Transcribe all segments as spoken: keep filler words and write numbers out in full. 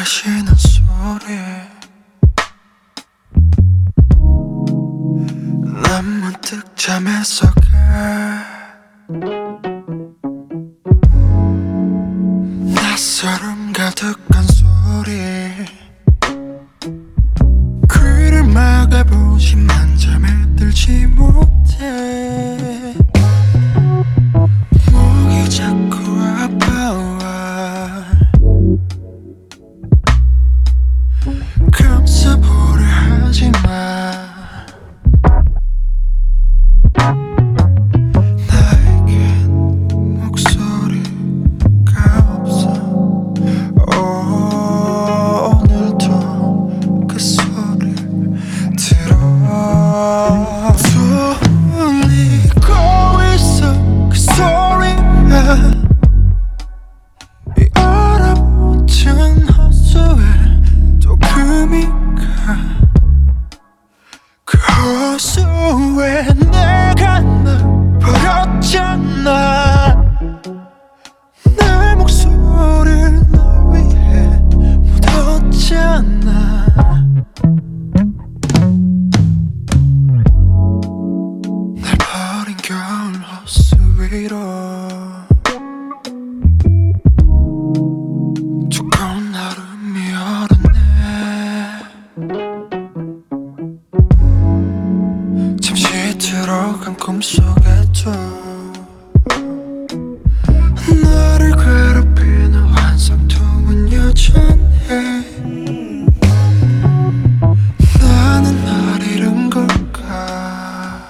마시는 소리 난 문득 잠에서 가 낯설음 가득한 소리 귀를 막아보지만 잠에 들지 못해 목이 자꾸 아파와 감싸보려 하지마 나에겐 목소리가 없어 오늘도 그 소리를 들어 들리고 있어 그 소리가 이 얼어붙은 호수에 또 금이 가 그 호수에 내가 널 버렸잖아 내 목소리를 널 위해 묻었잖아 날 버린 겨울 호수 위로 두꺼운 얼음이 얼었네 잠시 들어간 꿈속에도 나를 괴롭히는 환상통은 여전해 나는 날 잃은 걸까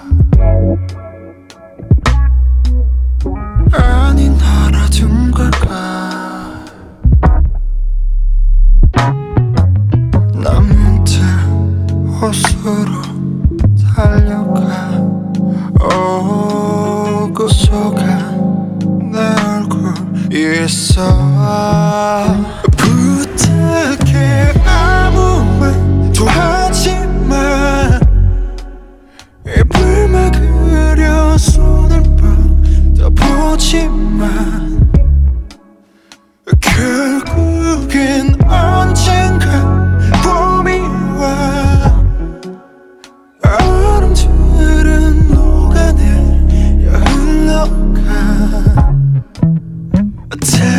아니 알아둔 걸까 난 문득 호수로 달려가 오고 속한 내 얼굴 있어 부탁해 아무 말도 하지마 입을 막으려 손을 뻗어보지만 결국엔 언젠가 봄이 와 얼음들은 녹아내려 흘러가